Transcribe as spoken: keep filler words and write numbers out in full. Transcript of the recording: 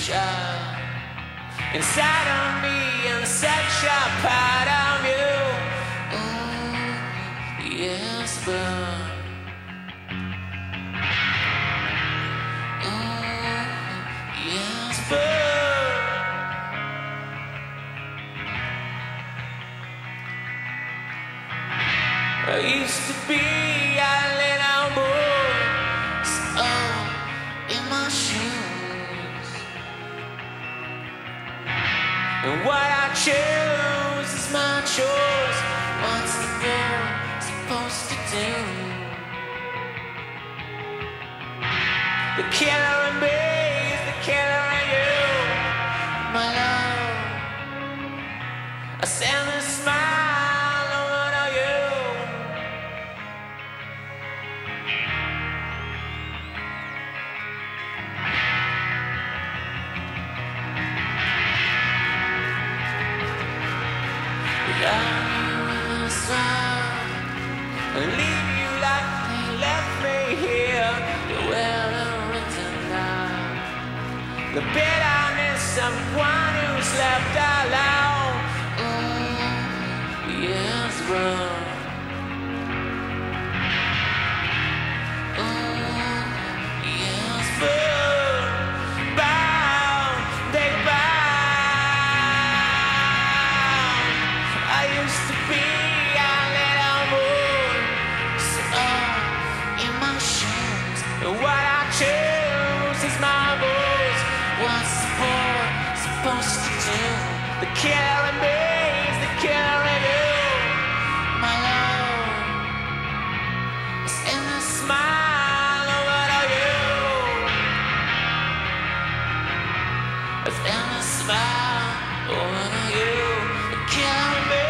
child inside of me and such a part of you. Oh, yes, but oh, yes, but I used to be a little more so in my shoes, and what I choose is my choice. What's the boy supposed to do? The killer in me is the killer in you, my love. I send a smile over to you. Love you in the sun and leave you like they left me here. You're well written down. The bitterness of one who's left alone. Mm, yes, bro. Mm, yes, bro. Bound, they bound. I used to be a little more so in my shoes, and what I choose is my voice. What's the boy supposed to do? The killer in me is the killer in you, my love. It's in the smile over to you. It's in the smile over to you, the killer in me.